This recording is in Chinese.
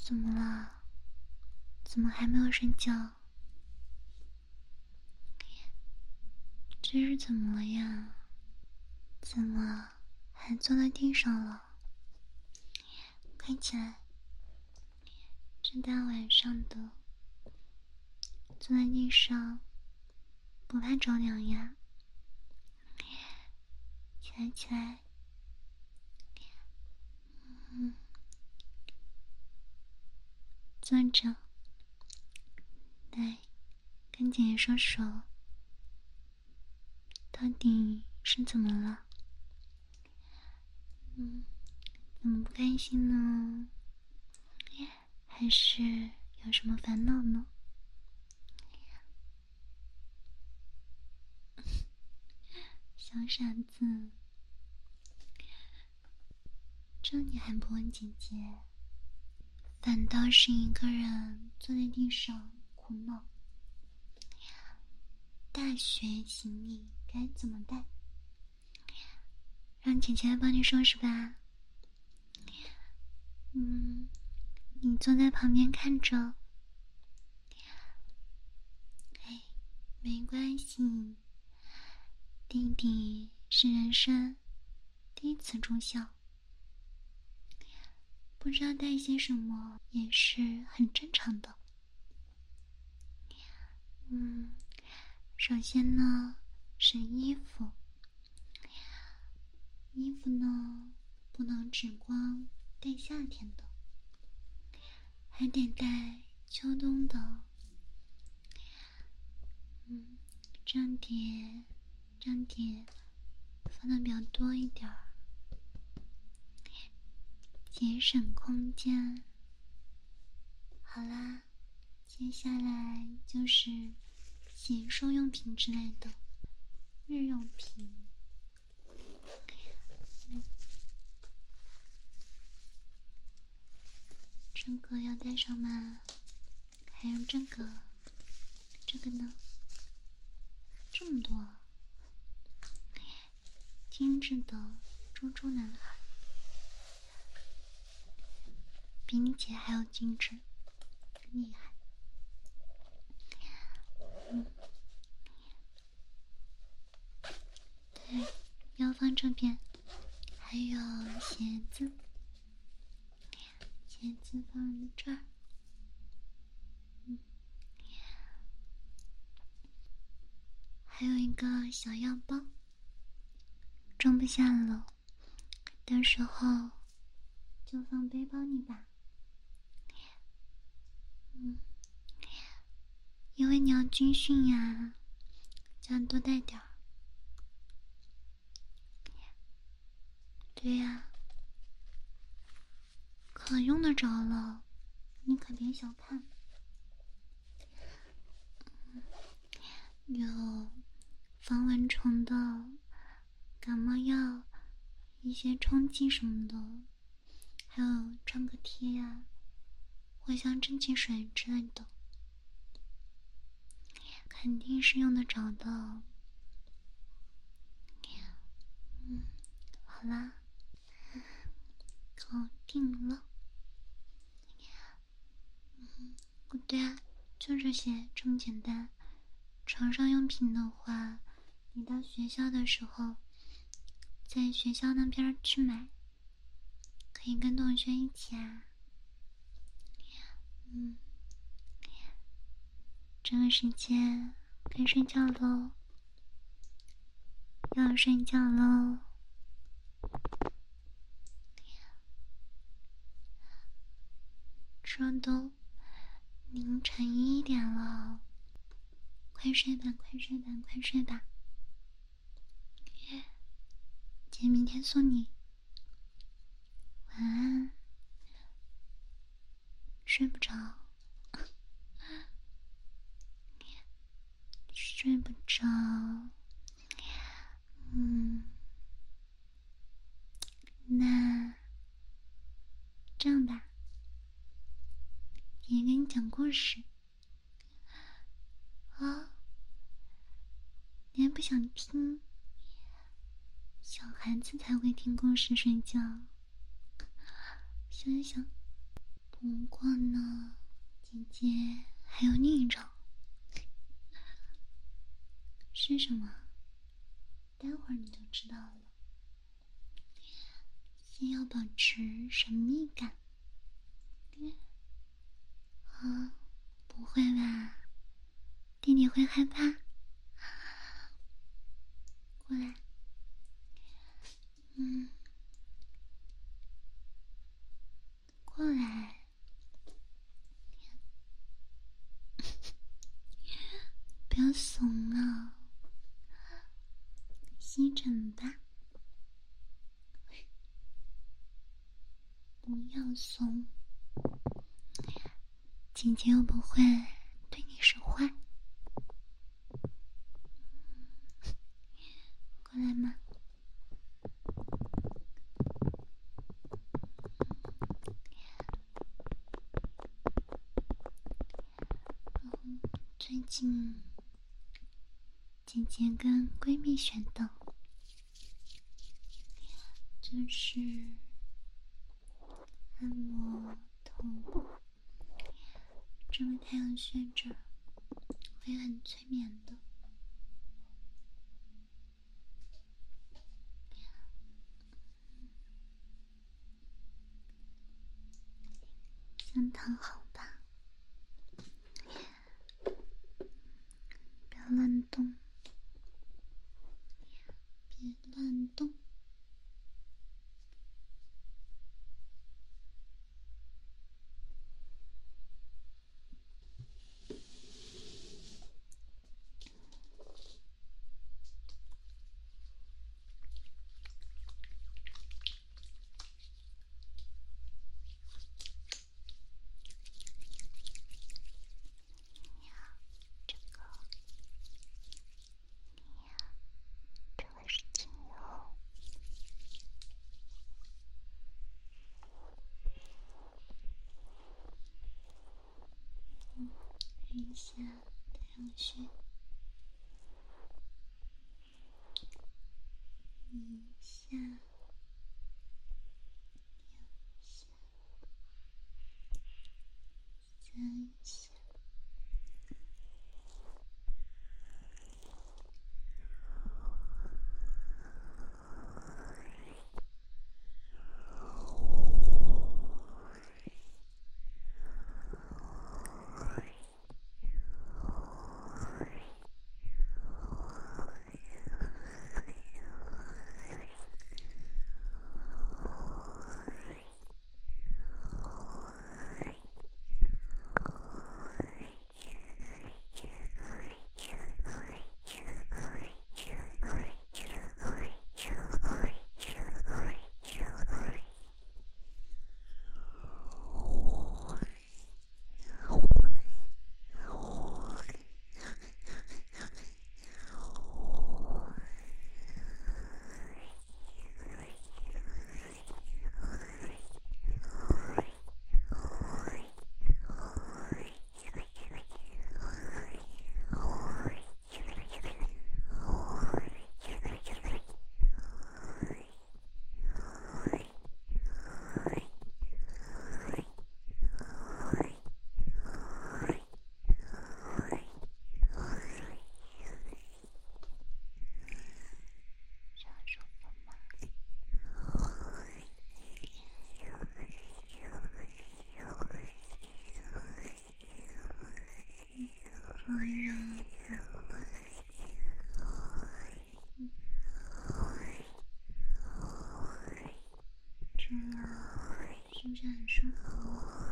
怎么了？怎么还没有睡觉？这是怎么了呀？怎么还坐在地上了？快起来！这大晚上的，坐在地上，不怕着凉呀？起来起来！坐着。来，跟姐姐说说，到底是怎么了？怎么不开心呢？还是有什么烦恼呢？小傻子，这你还不问姐姐，反倒是一个人坐在地上苦恼。大学行李该怎么带？让姐姐来帮你收拾吧。你坐在旁边看着。哎，没关系，弟弟是人生第一次住校，不知道带些什么也是很正常的。首先呢是衣服，衣服呢不能只光带夏天的，还得带秋冬的。这样叠放的比较多一点儿，节省空间。好啦，接下来就是洗漱用品之类的日用品。这个要带上吗？还有这个呢？这么多，精致的猪猪男孩，比你姐还要精致，厉害。对，要放这边，还有鞋子，鞋子放这儿。还有一个小药包，装不下了，到时候就放背包里吧。因为你要军训呀，就要多带点儿。对呀，可用得着了，你可别小看。有防蚊虫的感冒药，一些冲剂什么的，还有创可贴呀，藿香正气水之类的，肯定是用得着的。好啦，搞定了。对啊，就这些，这么简单。床上用品的话，你到学校的时候，在学校那边去买，可以跟同学一起啊。这个时间该睡觉喽，要睡觉喽。这都凌晨1点了，快睡吧，快睡吧，快睡吧。姐明天送你。晚安。睡不着，睡不着。那这样吧，爷爷给你讲故事。啊？你还不想听？小孩子才会听故事睡觉。想一想， 不过呢，姐姐还有另一招。是什么？待会儿你就知道了。先要保持神秘感。啊，不会吧？弟弟会害怕？过来。过来。不要怂啊！吸枕吧。不要怂，姐姐又不会对你使坏。过来嘛。最近姐姐跟闺蜜选的就是按摩头部，这个太阳穴这儿会很催眠的。先躺好吧，不要乱动，别乱动。这个是精油，看一下太阳穴，一下，两下，三下。这是不是很舒服？